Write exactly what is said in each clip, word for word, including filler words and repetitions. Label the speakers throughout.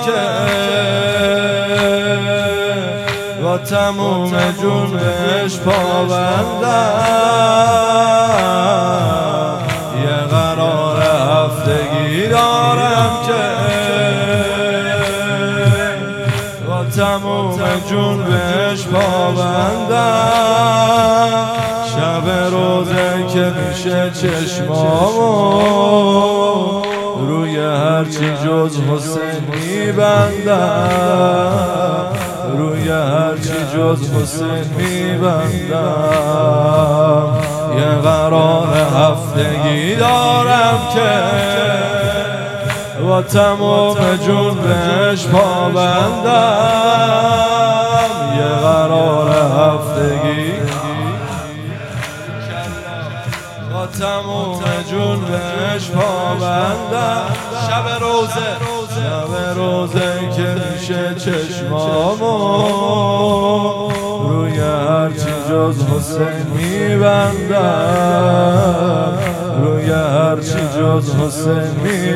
Speaker 1: که با تموم جونش پابندم، یه قرار هفتگی دارم که با تموم جون بهش پابندم. شب روزه که میشه چشمامو روی هرچی جز حسین میبندم، روی هرچی جز حسین میبندم. یه قرار هفتگی دارم که با تمام جون بهش پابندم، یه قرار هفتگی با تمام جون بهش پابندم. شب روزه شب روزه که میشه چشمامو روی هرچی جز حسین میبندم، روی هرچی جز حسین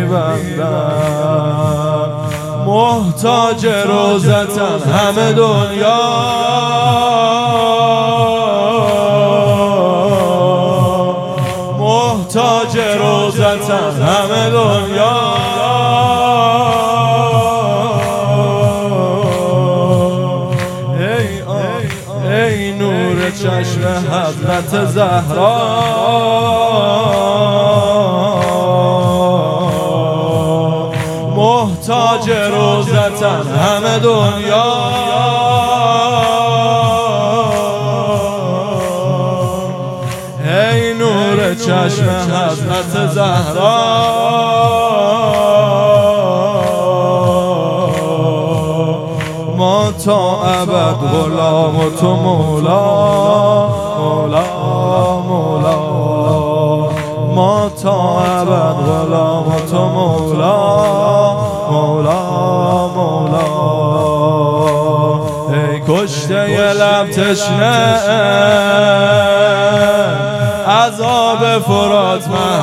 Speaker 1: میبندم. محتاج روزتن همه دنیا، محتاج روزتن همه دنیا. ای ای نور چشم حضرت زهرا، محتاج روزتن همه دنیا. ای نور چشم حضرت زهرا، ما تا ابد غلام و تو مولا، مولا مولا. ما تا ابد غلام و تو مولا، مولا مولا. ای کشته ی لب تشنه عذاب فرات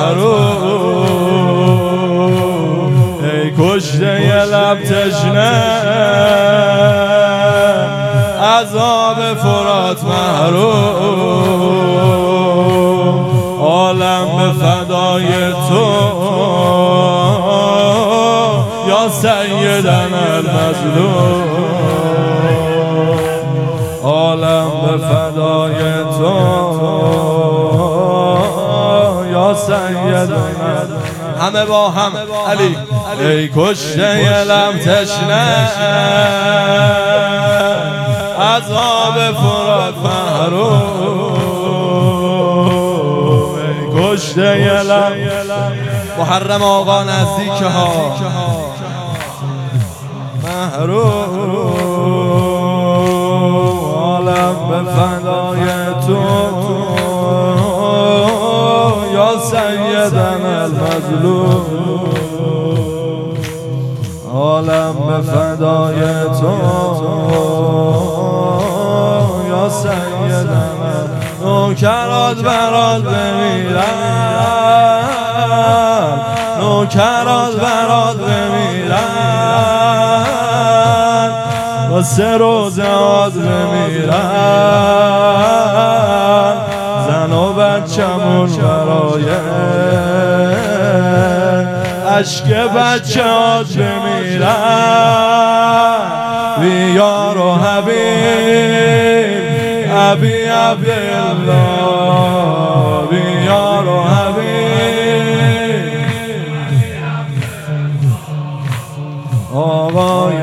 Speaker 1: محروم، ای کشته ی لب تشنه عذاب فرات محروم. عالم به فدای تو یا سیدنا المظلوم، عالم به فدای تو یا سیدنا. همه با هم علی. ای کشته ی لب تشنه عذاب فرات محروم، ای کشته ی لب. محرم آقا نزدیک ها محروم، عالم به فدای تو یا سیدنا المظلوم، عالم به فدای تو یا سیدنا. نوکرات برات بمیرن، نوکرات برات بمیرن، واسه روزات بمیرن. زن و بچمون برای عشق بچه‌هات بمیرن. بیار و حبیب ابی عبدالله، بیار و حبیب آقای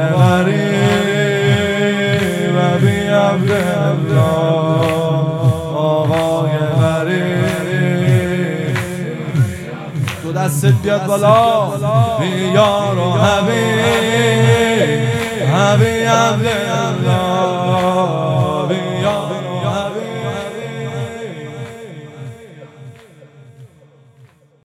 Speaker 1: غریب ابی عبدالله، آقای غریب. دو دستت بیاد بالا. بیار و حبیب ابی عبدالله،